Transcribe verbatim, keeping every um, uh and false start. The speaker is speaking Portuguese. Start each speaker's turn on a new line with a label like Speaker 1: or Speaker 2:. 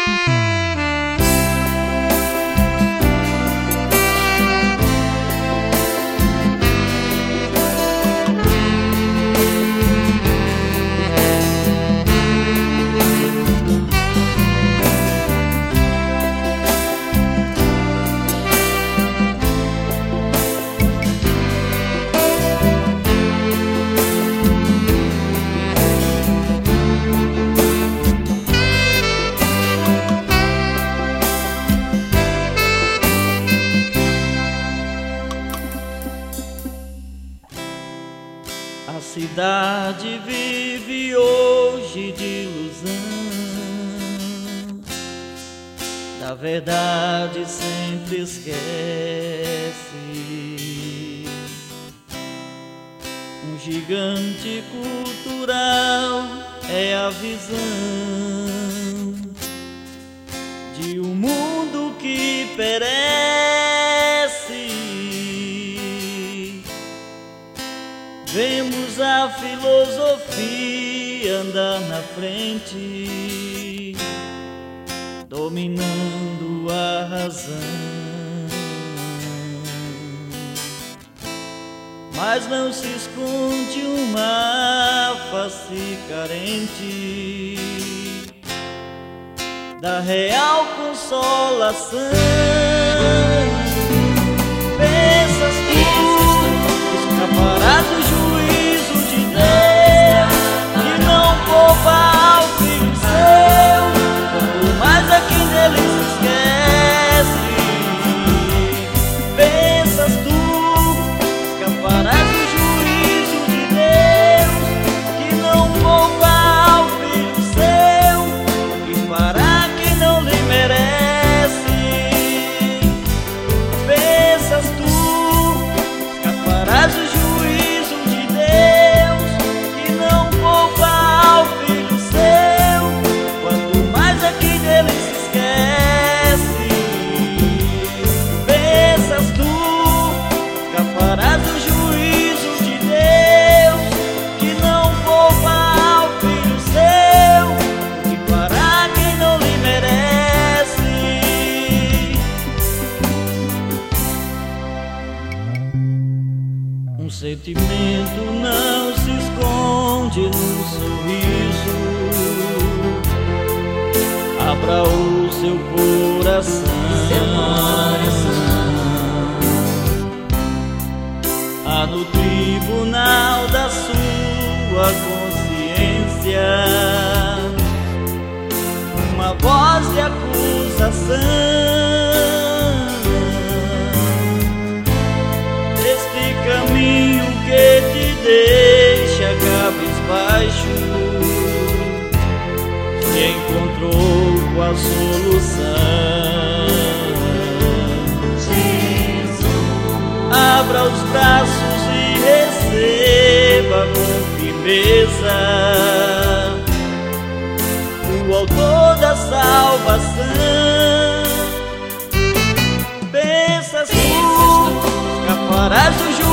Speaker 1: A cidade vive hoje de ilusão, da verdade sempre esquece. Um gigante cultural é a visão de um mundo que perece. Vemos a filosofia andar na frente, dominando a razão. Mas não se esconde uma face carente da real consolação. Pensas tu, escaparás do juízo de Deus, que não poupa ao filho seu, quanto mais a quem dele se esquece. Pensas tu, escaparás do juízo de Deus, que não poupa ao filho seu, que fará quem não lhe merece. Pensas tu, escaparás do juízo de Deus, que não poupa ao filho seu, quanto mais a quem dele se esquece. Pensas tu, escaparás do juízo de Deus, que não poupa ao filho seu, que fará quem não lhe merece. Um sentimento não se esconde num sorriso. Abra o seu coração,
Speaker 2: Seu coração.
Speaker 1: há no tribunal da sua consciência uma voz de acusação. Este caminho que te deixa cabisbaixo se encontrou com a solução.
Speaker 2: Jesus,
Speaker 1: Abra os braços e receba com firmeza o autor da salvação. Pensas tu, escaparás do